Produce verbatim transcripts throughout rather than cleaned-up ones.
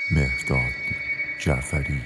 مهرداد جعفری.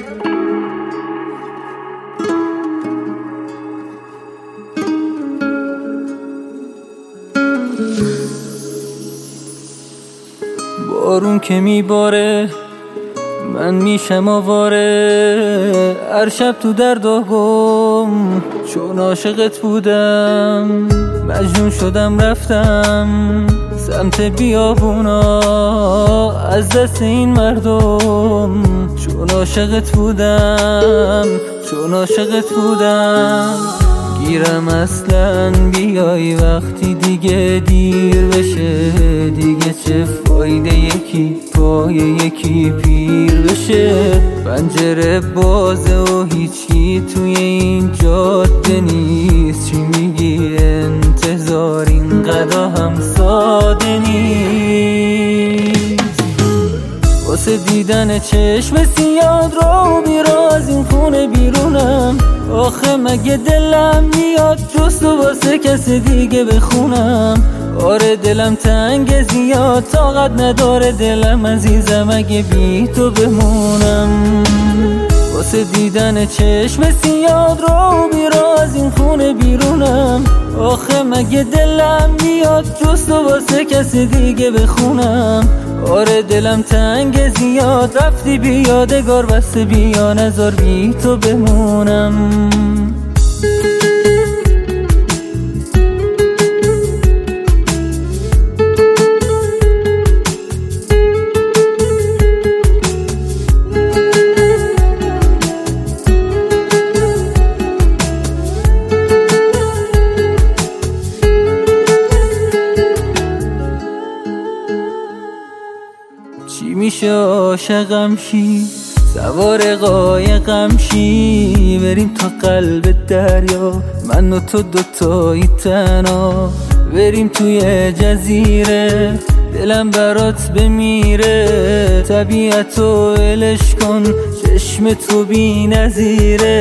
بارون که میباره من میشم آواره، هر شب تو درد گم چون عاشقت بودم. مجنون شدم رفتم سمت بیابونا از دست این مردم، چون عاشقت بودم چون عاشقت بودم. گیرم اصلا بیای وقتی دیگه دیر بشه، دیگه چه فایده یکی پای یکی پیر بشه. پنجره بازه و هیچی توی این جاده نیست، چی میگی انتظار اینقدر هم ساده نیست. واسه دیدن چشم سیاد رو بیرا از این خونه بیرونم، آخه مگه دلم میاد جز تو واسه کس دیگه بخونم. آره دلم تنگ زیاد طاقت نداره دلم عزیزم اگه بی تو بمونم. واسه دیدن چشم سیاد رو بیرا از این خونه بیرونم، آخه مگه دلم میاد جز تو واسه کس دیگه بخونم. آره دلم تنگ زیاد رفتی بی یادگار بسته بیا نذار بی تو بمونم. چی میشه عاشقم شی سوار قایقم شی، بریم تا قلب دریا من و تو دوتایی تنها. بریم توی جزیره دلم برات بمیره، طبیعتو ولش کن چشم تو بی نظیره.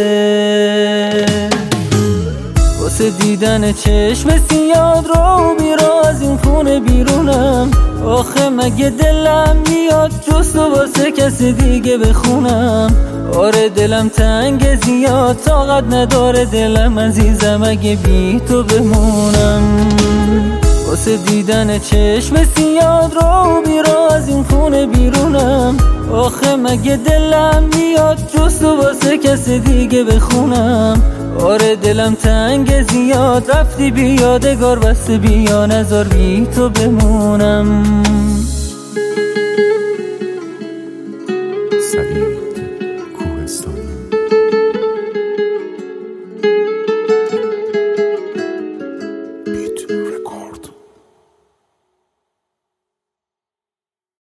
واسه دیدن چشم سیاد رو بیرا از این خونه بیرونم، آخه مگه دلم میاد جز تو واسه کس دیگه بخونم. آره دلم تنگ زیاد طاقت نداره دلم عزیزم اگه بی تو بمونم. واسه دیدن چشم سیاد رو بیرا از این خونه بیرونم، آخه مگه دلم میاد جز تو واسه کس دیگه بخونم. آره دلم تنگ زیاد رفتی بی یادگار بسته بیا نذار بی تو بمونم. سعید کوهستانی. بیت رکورد.